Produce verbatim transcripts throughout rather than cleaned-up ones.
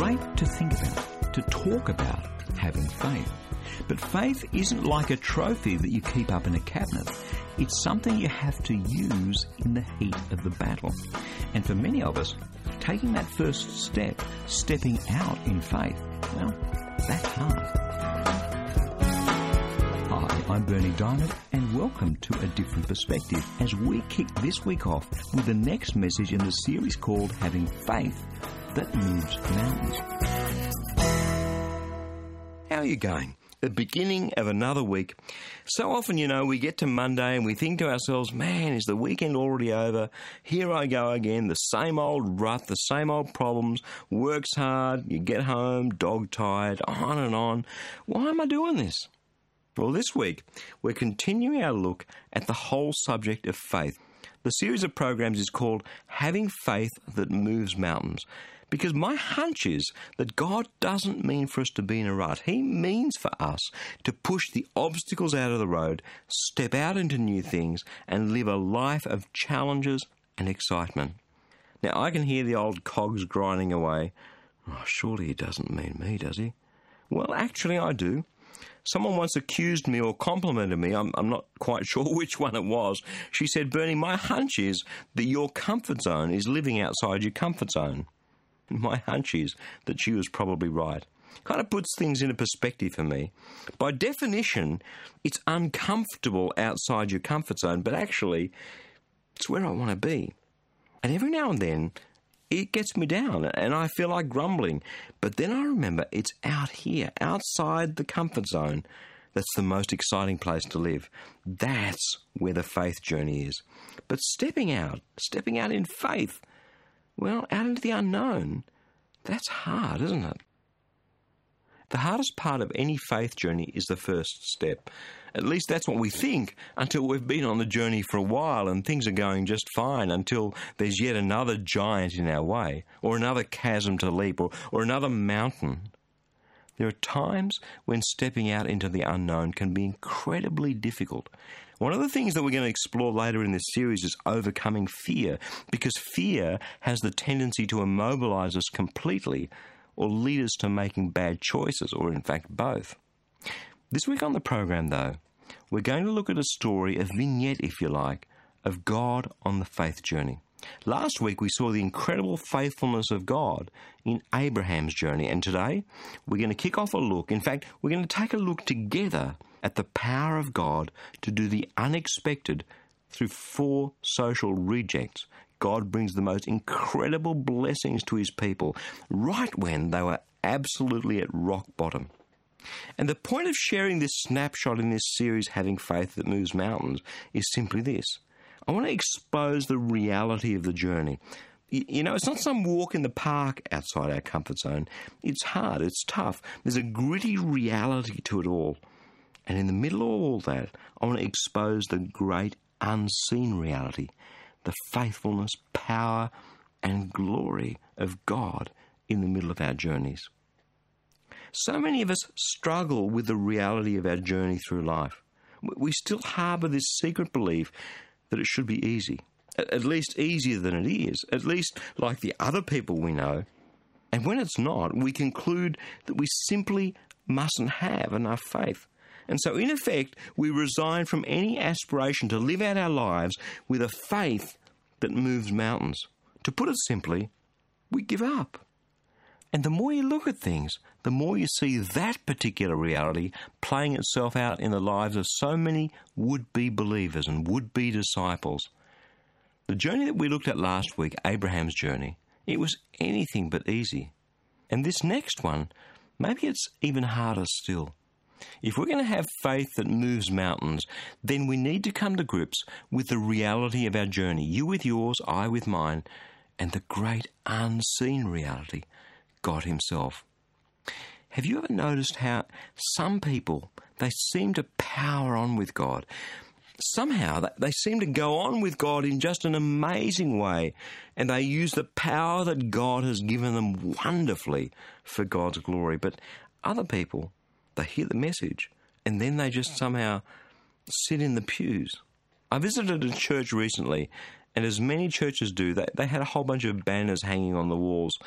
great to think about, to talk about having faith. But faith isn't like a trophy that you keep up in a cabinet. It's something you have to use in the heat of the battle. And for many of us, taking that first step, stepping out in faith, well, that's hard. Hi, I'm Berni Dymet, and welcome to A Different Perspective as we kick this week off with the next message in the series called Having Faith That Moves Mountains. How are you going? The beginning of another week. So often, you know, we get to Monday and we think to ourselves, man, is the weekend already over? Here I go again, the same old rut, the same old problems, works hard, you get home, dog-tired, on and on. Why am I doing this? Well, this week, we're continuing our look at the whole subject of faith. The series of programs is called Having Faith That Moves Mountains. Because my hunch is that God doesn't mean for us to be in a rut. He means for us to push the obstacles out of the road, step out into new things, and live a life of challenges and excitement. Now, I can hear the old cogs grinding away. Oh, surely he doesn't mean me, does he? Well, actually, I do. Someone once accused me or complimented me. I'm, I'm not quite sure which one it was. She said, Berni, my hunch is that your comfort zone is living outside your comfort zone. My hunch is that she was probably right. Kind of puts things into perspective for me. By definition, it's uncomfortable outside your comfort zone, but actually, it's where I want to be. And every now and then, it gets me down, and I feel like grumbling. But then I remember it's out here, outside the comfort zone, that's the most exciting place to live. That's where the faith journey is. But stepping out, stepping out in faith, well, out into the unknown, that's hard, isn't it? The hardest part of any faith journey is the first step. At least that's what we think until we've been on the journey for a while and things are going just fine, until there's yet another giant in our way, or another chasm to leap, or, or another mountain. There are times when stepping out into the unknown can be incredibly difficult. One of the things that we're going to explore later in this series is overcoming fear, because fear has the tendency to immobilize us completely or lead us to making bad choices, or in fact both. This week on the program, though, we're going to look at a story, a vignette, if you like, of God on the faith journey. Last week we saw the incredible faithfulness of God in Abraham's journey, and today we're going to kick off a look. In fact, we're going to take a look together at the power of God to do the unexpected through four social rejects. God brings the most incredible blessings to his people right when they were absolutely at rock bottom. And the point of sharing this snapshot in this series, Having Faith That Moves Mountains, is simply this. I want to expose the reality of the journey. You know, it's not some walk in the park outside our comfort zone. It's hard, it's tough. There's a gritty reality to it all. And in the middle of all that, I want to expose the great unseen reality, the faithfulness, power, and glory of God in the middle of our journeys. So many of us struggle with the reality of our journey through life. We still harbour this secret belief that it should be easy, at least easier than it is, at least like the other people we know. And when it's not, we conclude that we simply mustn't have enough faith. And so, in effect, we resign from any aspiration to live out our lives with a faith that moves mountains. To put it simply, we give up. And the more you look at things, the more you see that particular reality playing itself out in the lives of so many would-be believers and would-be disciples. The journey that we looked at last week, Abraham's journey, it was anything but easy. And this next one, maybe it's even harder still. If we're going to have faith that moves mountains, then we need to come to grips with the reality of our journey, you with yours, I with mine, and the great unseen reality, God himself. Have you ever noticed how some people, they seem to power on with God? Somehow they seem to go on with God in just an amazing way, and they use the power that God has given them wonderfully for God's glory. But other people, they hear the message, and then they just somehow sit in the pews. I visited a church recently, and as many churches do, they, they had a whole bunch of banners hanging on the walls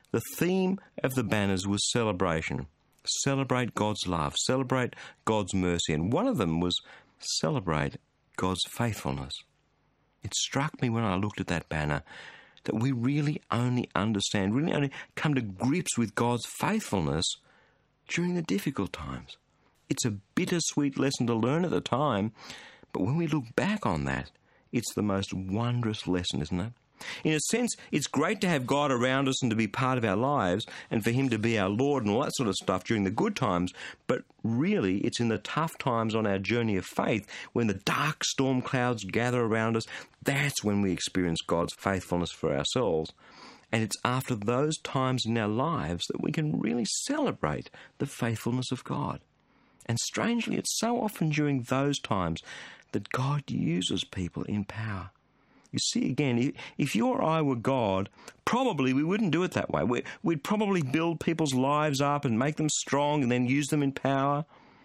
the theme of the banners was celebration. Celebrate God's love, celebrate God's mercy, and one of them was celebrate God's faithfulness. It struck me when I looked at that banner that we really only understand, really only come to grips with God's faithfulness during the difficult times. It's a bittersweet lesson to learn at the time, but when we look back on that, it's the most wondrous lesson, isn't it? In a sense, it's great to have God around us and to be part of our lives and for Him to be our Lord and all that sort of stuff during the good times, but really it's in the tough times on our journey of faith, when the dark storm clouds gather around us, that's when we experience God's faithfulness for ourselves. And it's after those times in our lives that we can really celebrate the faithfulness of God. And strangely, it's so often during those times that God uses people in power. You see, again, if you or I were God, probably we wouldn't do it that way. We'd probably build people's lives up and make them strong and then use them in power.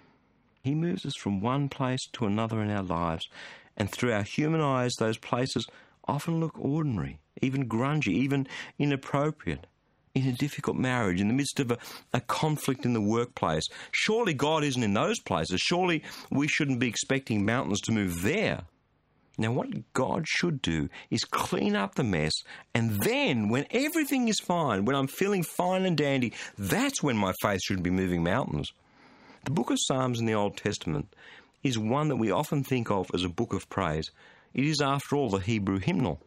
He moves us from one place to another in our lives, and through our human eyes, those places often look ordinary, even grungy, even inappropriate. In a difficult marriage, in the midst of a, a conflict in the workplace, surely God isn't in those places. Surely we shouldn't be expecting mountains to move there. Now, what God should do is clean up the mess, and then, when everything is fine, when I'm feeling fine and dandy, that's when my faith should be moving mountains. The book of Psalms in the Old Testament is one that we often think of as a book of praise. It is, after all, the Hebrew hymnal.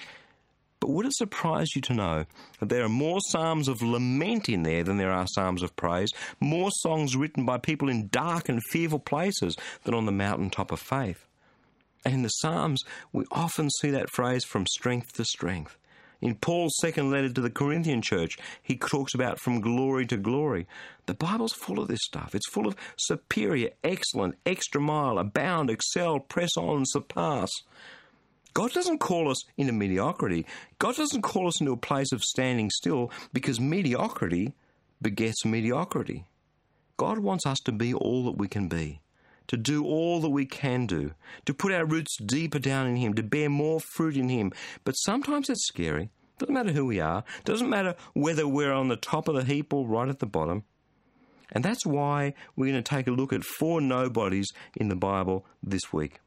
But would it surprise you to know that there are more psalms of lament in there than there are psalms of praise, more songs written by people in dark and fearful places than on the mountaintop of faith? And in the Psalms, we often see that phrase from strength to strength. In Paul's second letter to the Corinthian church, he talks about from glory to glory. The Bible's full of this stuff. It's full of superior, excellent, extra mile, abound, excel, press on, and surpass. God doesn't call us into mediocrity. God doesn't call us into a place of standing still, because mediocrity begets mediocrity. God wants us to be all that we can be, to do all that we can do, to put our roots deeper down in Him, to bear more fruit in Him. But sometimes it's scary. Doesn't matter who we are. Doesn't matter whether we're on the top of the heap or right at the bottom. And that's why we're going to take a look at four nobodies in the Bible this week.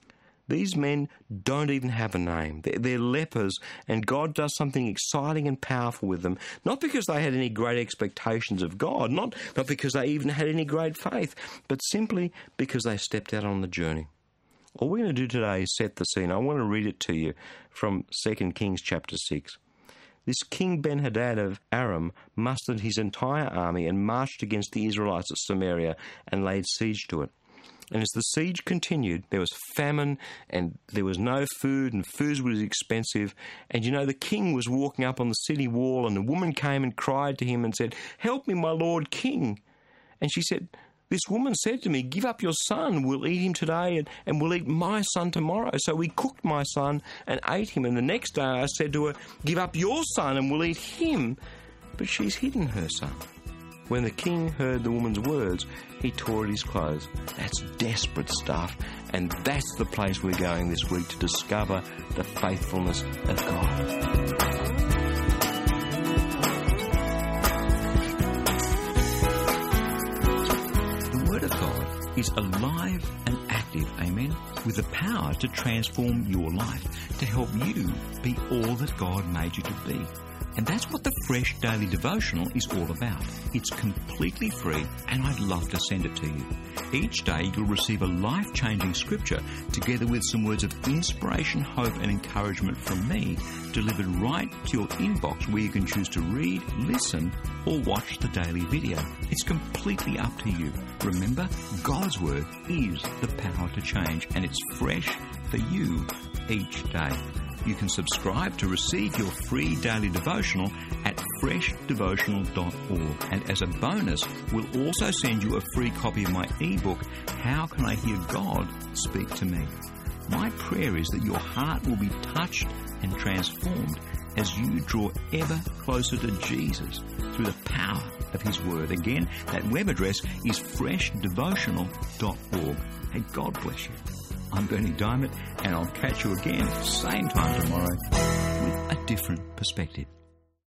These men don't even have a name. They're, they're lepers, and God does something exciting and powerful with them, not because they had any great expectations of God, not, not because they even had any great faith, but simply because they stepped out on the journey. All we're going to do today is set the scene. I want to read it to you from Second Kings chapter six. This King Ben-Hadad of Aram mustered his entire army and marched against the Israelites at Samaria and laid siege to it. And as the siege continued, there was famine and there was no food, and food was expensive. And you know, the king was walking up on the city wall, and a woman came and cried to him and said, "Help me, my lord king." And she said, "This woman said to me, 'Give up your son, we'll eat him today and, and we'll eat my son tomorrow.' So we cooked my son and ate him. And the next day I said to her, 'Give up your son and we'll eat him.' But she's hidden her son." When the king heard the woman's words, he tore at his clothes. That's desperate stuff, and that's the place we're going this week, to discover the faithfulness of God. The Word of God is alive and active, amen, with the power to transform your life, to help you be all that God made you to be. And that's what the Fresh Daily Devotional is all about. It's completely free, and I'd love to send it to you. Each day you'll receive a life-changing scripture together with some words of inspiration, hope and encouragement from me, delivered right to your inbox, where you can choose to read, listen or watch the daily video. It's completely up to you. Remember, God's Word is the power to change, and it's fresh for you each day. You can subscribe to receive your free daily devotional at fresh devotional dot org. And as a bonus, we'll also send you a free copy of my ebook, How Can I Hear God Speak to Me? My prayer is that your heart will be touched and transformed as you draw ever closer to Jesus through the power of His Word. Again, that web address is fresh devotional dot org. Hey, God bless you. I'm Bernie Diamond, and I'll catch you again same time tomorrow with a different perspective.